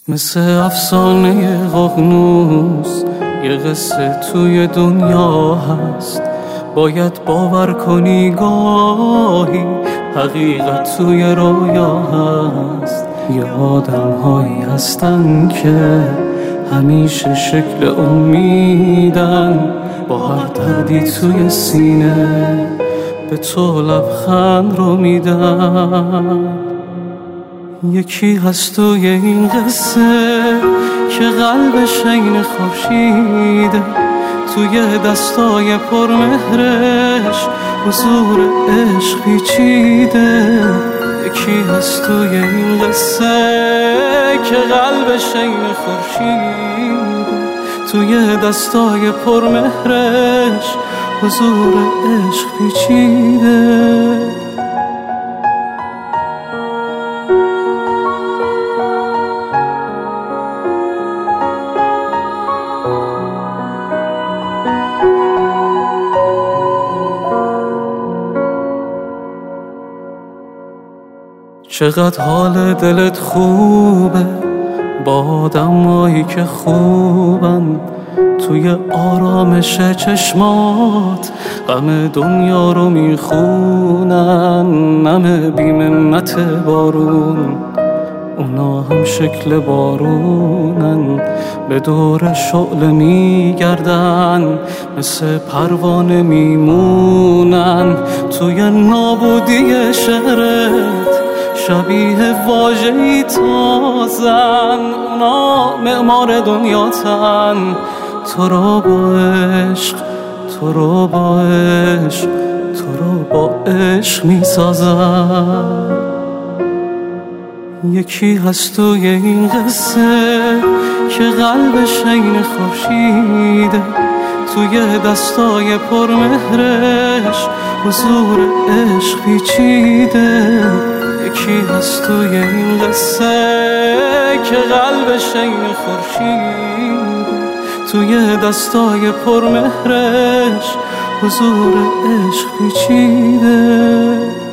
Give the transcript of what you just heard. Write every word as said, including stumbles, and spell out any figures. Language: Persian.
مثل افسانه ققنوس یه قصه توی دنیا هست، باید باور کنی گاهی حقیقت توی رویا هست. یه آدم هایی هستن که همیشه شکل امیدن، با هر دردی توی سینه به تو لبخند رو میدن. یکی هست توی این قصه که قلبش عین خورشیده، توی دستای پرمهرش حضور عشق پیچیده. یکی هست توی این قصه که قلبش عین خورشیده، توی دستای پرمهرش حضور عشق پیچیده. چقدر حال دلت خوبه با آدمایی که خوبن، توی آرامش چشمات غم دنیا رو میخونن. نم بی‌منت بارون، اونا هم شکل بارونن، به دور شعله میگردن، مثل پروانه میمونن. توی نابودی شهرت شبیه واژه‌ای تازن، اونا معمار دنیاتن، تو رو با عشق تو رو با عشق تو رو با عشق میسازن. یکی هست توی این قصه که قلبش عین خورشیده، توی دستای پرمهرش حضور عشق پیچیده. یکی هست توی این قصه که قلبش عین خورشیده، توی دستای پرمهرش حضور عشق پیچیده.